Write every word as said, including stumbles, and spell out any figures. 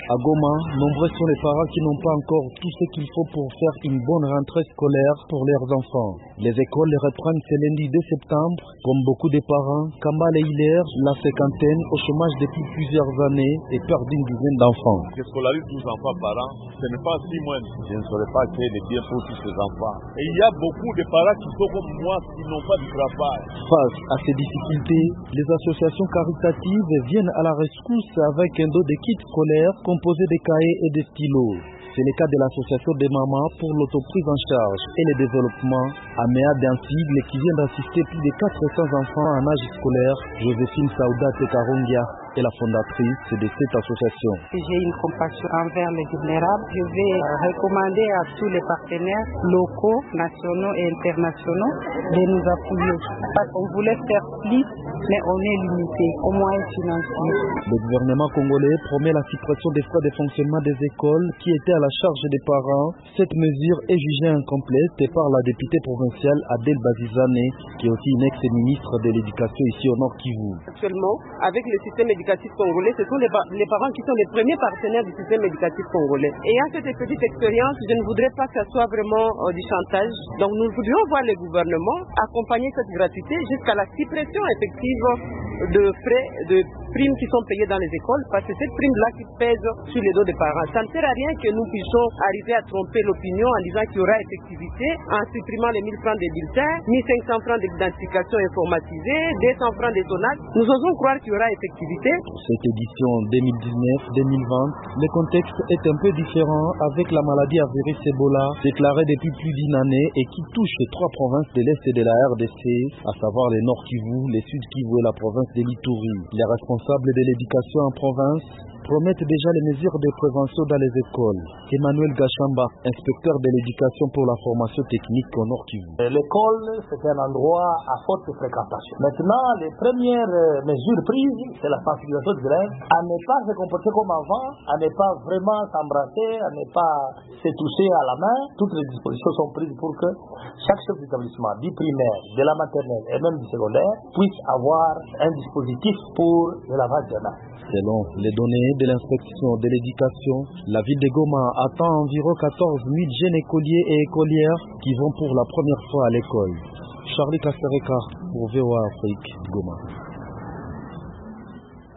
À Goma, nombreux sont les parents qui n'ont pas encore tout ce qu'il faut pour faire une bonne rentrée scolaire pour leurs enfants. Les écoles reprennent ce lundi deux septembre. Comme beaucoup de parents, Kambale Hilaire, la cinquantaine, au chômage depuis plusieurs années et perd une dizaine d'enfants. Je scolarise douze enfants par an, ce n'est pas si moins. Je ne saurais pas créer des biens pour tous ces enfants. Et il y a beaucoup de parents qui sont comme moi, qui n'ont pas de travail. Face à ces difficultés, les associations caritatives viennent à la rescousse avec un dos de kits scolaires composé de cahiers et de stylos. C'est le cas de l'association des mamans pour l'autoprise en charge et le développement, Améa d'Ansible, qui vient d'assister plus de quatre cents enfants en âge scolaire. Joséphine Saouda Tekarungia est la fondatrice de cette association. J'ai une compassion envers les vulnérables. Je vais recommander à tous les partenaires locaux, nationaux et internationaux de nous appuyer. Parce qu'on voulait faire plus, mais on est limité au moyens financiers. Le gouvernement congolais promet la suppression des frais de fonctionnement des écoles qui étaient à la charge des parents. Cette mesure est jugée incomplète par la députée provinciale Adèle Bazizane, qui est aussi une ex-ministre de l'éducation ici au Nord Kivu. Actuellement, avec le système éducatif congolais, ce sont les, les parents qui sont les premiers partenaires du système éducatif congolais. Ayant cette petite expérience, je ne voudrais pas que ça soit vraiment euh, du chantage. Donc nous voudrions voir le gouvernement accompagner cette gratuité jusqu'à la suppression effective de frais, de primes qui sont payées dans les écoles, parce que cette prime-là qui pèse sur les dos des parents. Ça ne sert à rien que nous puissions arriver à tromper l'opinion en disant qu'il y aura effectivité en supprimant les mille francs des bulletins, mille cinq cents francs d'identification informatisée, deux cents francs des sonates. Nous osons croire qu'il y aura effectivité. Cette édition deux mille dix-neuf deux mille vingt, le contexte est un peu différent avec la maladie à virus Ebola déclarée depuis plus d'une année et qui touche les trois provinces de l'Est et de la R D C, à savoir les Nord Kivu, les Sud Kivu et la province de l'Ituri. Les responsables de l'éducation en province promettent déjà les mesures de prévention dans les écoles. Emmanuel Gachamba, inspecteur de l'éducation pour la formation technique au Nord Kivu. L'école, c'est un endroit à forte fréquentation. Maintenant, les premières mesures prises, c'est la sensibilisation des élèves à ne pas se comporter comme avant, à ne pas vraiment s'embrasser, à ne pas se toucher à la main. Toutes les dispositions sont prises pour que chaque chef d'établissement, du primaire, de la maternelle et même du secondaire, puisse avoir un dispositif pour le lavage des mains. Selon les données de l'inspection de l'éducation, la ville de Goma attend environ quatorze mille jeunes écoliers et écolières qui vont pour la première fois à l'école. Charlie Kasereka pour V O A Afrique, Goma.